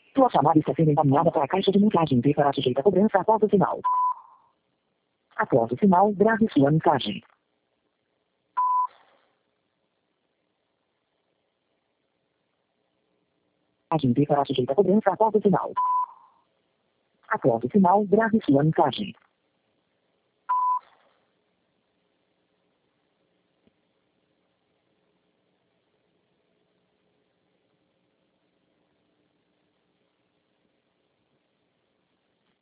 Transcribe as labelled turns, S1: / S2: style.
S1: Sua chamada está sendo encaminhada para a caixa de mensagem e será sujeita a cobrança após o sinal. Após o sinal, grave sua mensagem. A gente será sujeita a cobrança após o sinal. Após o sinal, grave sua mensagem.